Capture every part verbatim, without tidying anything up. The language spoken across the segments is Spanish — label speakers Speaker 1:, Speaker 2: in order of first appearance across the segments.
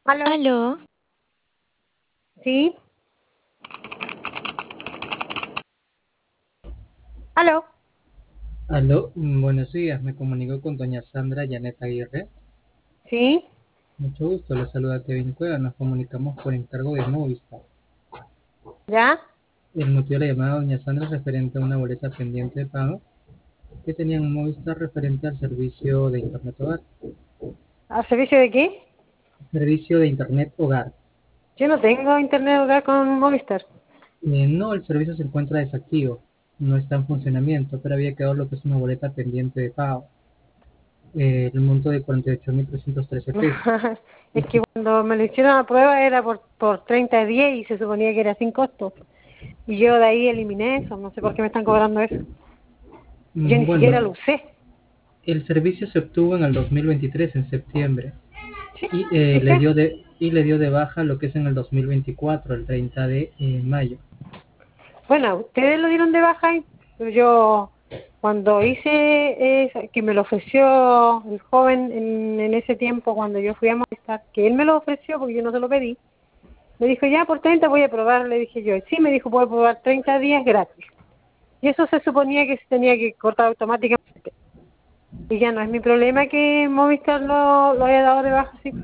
Speaker 1: ¿Aló?
Speaker 2: Aló,
Speaker 1: ¿Sí? ¿Aló?
Speaker 3: Aló, mm, buenos días, me comunico con doña Sandra Janet Aguirre.
Speaker 1: ¿Sí?
Speaker 3: Mucho gusto, le saluda Kevin Cueva, nos comunicamos por encargo de Movistar.
Speaker 1: ¿Ya?
Speaker 3: El motivo de la llamada doña Sandra es referente a una boleta pendiente de pago que tenía en Movistar referente al servicio de Internet Hogar.
Speaker 1: ¿Al servicio de qué?
Speaker 3: Servicio de Internet Hogar.
Speaker 1: Yo no tengo internet hogar con Movistar.
Speaker 3: Eh, no, el servicio se encuentra desactivo, no está en funcionamiento, pero había quedado lo que es una boleta pendiente de pago. Eh, el monto de cuarenta y ocho mil trescientos trece pesos.
Speaker 1: Es que cuando me lo hicieron la prueba era por, por treinta días y se suponía que era sin costo. Y yo de ahí eliminé eso, no sé por qué me están cobrando eso. Yo
Speaker 3: Mm,
Speaker 1: ni siquiera
Speaker 3: Bueno,
Speaker 1: lo usé.
Speaker 3: el servicio se obtuvo en el dos mil veintitrés, en septiembre.
Speaker 1: Sí,
Speaker 3: y eh, le
Speaker 1: fija.
Speaker 3: dio de y le dio de baja lo que es en el dos mil veinticuatro, el treinta de eh, mayo.
Speaker 1: Bueno, ustedes lo dieron de baja ahí, pero yo cuando hice eh, que me lo ofreció el joven en, en ese tiempo cuando yo fui a Movistar, que él me lo ofreció porque yo no se lo pedí, me dijo ya por treinta voy a probar, le dije yo, sí, me dijo puedo probar treinta días gratis. Y eso se suponía que se tenía que cortar automáticamente. Y ya no es mi problema que Movistar lo, lo haya dado de baja así.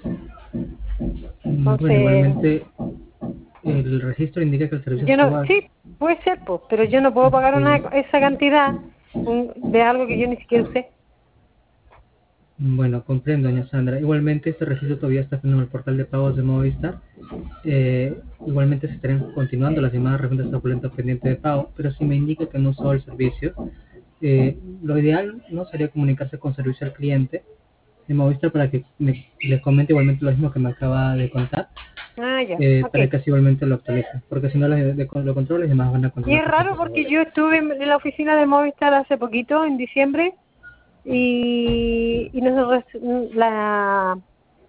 Speaker 3: Mm, Bueno,
Speaker 1: Entonces,
Speaker 3: igualmente el registro indica que el servicio
Speaker 1: yo no,
Speaker 3: estuvo
Speaker 1: sí, puede ser, pues, pero yo no puedo pagar una,
Speaker 3: eh,
Speaker 1: esa cantidad un- de algo que yo ni siquiera usé.
Speaker 3: bueno, comprendo, doña Sandra. Igualmente este registro todavía está en el portal de pagos de Movistar. Eh, igualmente se estarán continuando las llamadas referentes a cuenta pendiente de pago, pero si me indica que no usó el servicio, eh, lo ideal no sería comunicarse con servicio al cliente de Movistar para que me, les comente igualmente lo mismo que me acaba de contar,
Speaker 1: Ah, ya,
Speaker 3: eh,
Speaker 1: ok.
Speaker 3: para que así igualmente lo actualicen, porque si no las de, de- lo controles y demás van a
Speaker 1: Y
Speaker 3: continuar
Speaker 1: es raro
Speaker 3: presentes en la
Speaker 1: porque
Speaker 3: boleta.
Speaker 1: yo estuve en en la oficina de Movistar hace poquito, en diciembre, y, y nosotros la,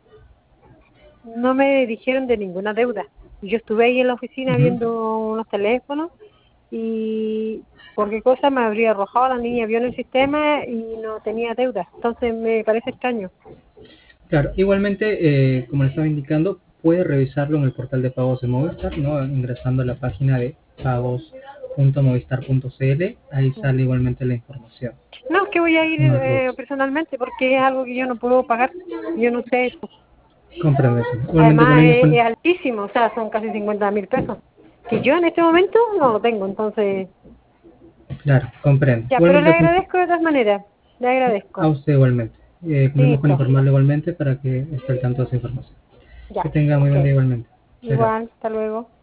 Speaker 1: no me dijeron de ninguna deuda. Y yo estuve ahí en la oficina
Speaker 3: Ujú.
Speaker 1: viendo unos teléfonos y por qué cosa me habría arrojado la niña, vio en el sistema y no tenía deuda. Entonces me parece extraño.
Speaker 3: Claro, igualmente, eh, como le estaba indicando, puede revisarlo en el portal de pagos de Movistar, ¿no? Ingresando a la página de pagos punto movistar punto c l, ahí sale igualmente la información.
Speaker 1: No, es que voy a ir
Speaker 3: No
Speaker 1: eh,
Speaker 3: dudes.
Speaker 1: personalmente porque es algo que yo no puedo pagar. Yo no sé eso.
Speaker 3: Comprendo eso. Igualmente con
Speaker 1: Además
Speaker 3: ellos,
Speaker 1: es,
Speaker 3: con-
Speaker 1: es altísimo, o sea, son casi cincuenta mil pesos. Que yo en este momento no lo tengo, entonces...
Speaker 3: claro, comprendo.
Speaker 1: Ya, pero le
Speaker 3: Igualmente con-
Speaker 1: agradezco de todas maneras, le
Speaker 3: a
Speaker 1: agradezco.
Speaker 3: usted igualmente. Eh, cumplimos con
Speaker 1: Listo,
Speaker 3: informarle igualmente para que esté al tanto de esa información.
Speaker 1: ya,
Speaker 3: Que tenga muy
Speaker 1: ok.
Speaker 3: buen día igualmente. Muchas gracias.
Speaker 1: Igual, hasta luego.